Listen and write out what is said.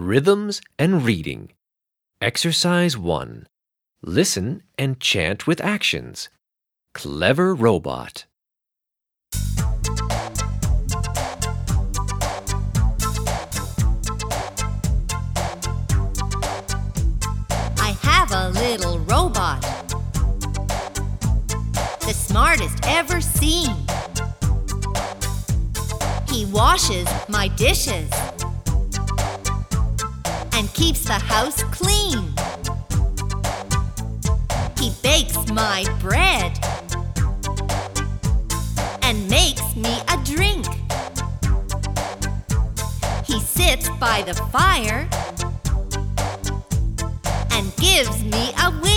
Rhythms and Reading. Exercise 1. Listen and chant with actions. Clever robot. I have a little robot, the smartest ever seen. He washes my dishes and keeps the house clean. He bakes my bread and makes me a drink. He sits by the fire and gives me a wink.